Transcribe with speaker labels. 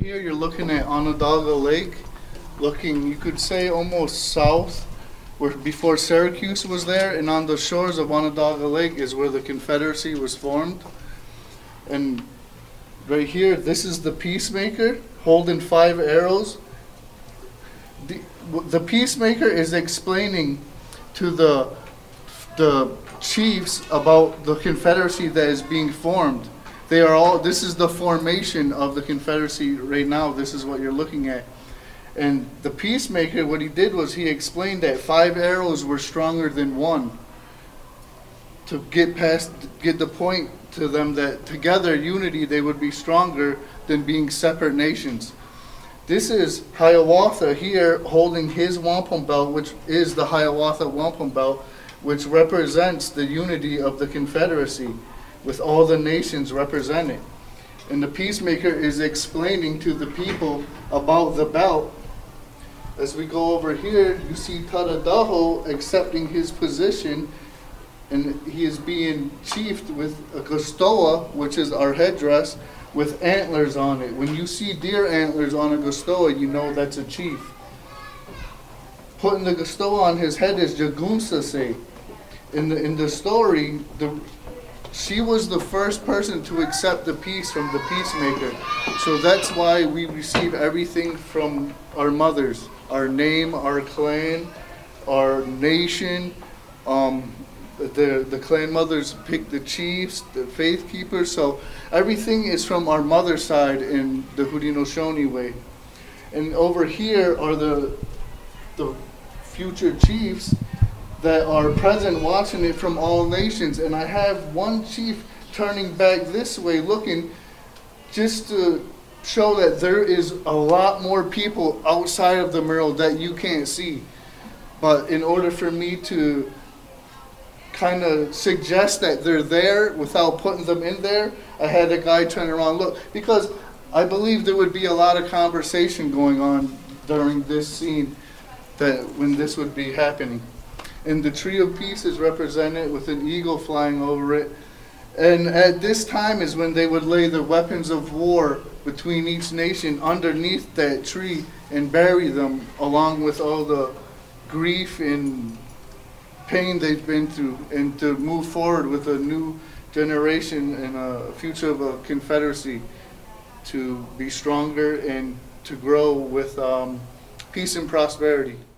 Speaker 1: Here you're looking at Onondaga Lake, looking, you could say, almost south, where before Syracuse was there, and on the shores of Onondaga Lake is where the Confederacy was formed. And right here, this is the peacemaker holding 5 arrows. The peacemaker is explaining to the chiefs about the Confederacy that is being formed. They are all, this is the formation of the Confederacy right now. This is what you're looking at. And the peacemaker, what he did was he explained that 5 arrows were stronger than 1, to get the point to them that together, unity, they would be stronger than being separate nations. This is Hiawatha here holding his wampum belt, which is the Hiawatha wampum belt, which represents the unity of the Confederacy, with all the nations represented. And the peacemaker is explaining to the people about the belt. As we go over here, you see Tadadaho accepting his position, and he is being chiefed with a Gustoa, which is our headdress, with antlers on it. When you see deer antlers on a Gustoa, you know that's a chief. Putting the Gustoa on his head is Jagunsase. In the story, she was the first person to accept the peace from the peacemaker. So that's why we receive everything from our mothers. Our name, our clan, our nation. The clan mothers pick the chiefs, the faith keepers. So everything is from our mother's side in the Haudenosaunee way. And over here are the future chiefs that are present watching it from all nations. And I have one chief turning back this way looking, just to show that there is a lot more people outside of the mural that you can't see. But in order for me to kind of suggest that they're there without putting them in there, I had a guy turn around look, because I believe there would be a lot of conversation going on during this scene that when this would be happening. And the Tree of Peace is represented with an eagle flying over it. And at this time is when they would lay the weapons of war between each nation underneath that tree and bury them, along with all the grief and pain they've been through, and to move forward with a new generation and a future of a Confederacy to be stronger and to grow with peace and prosperity.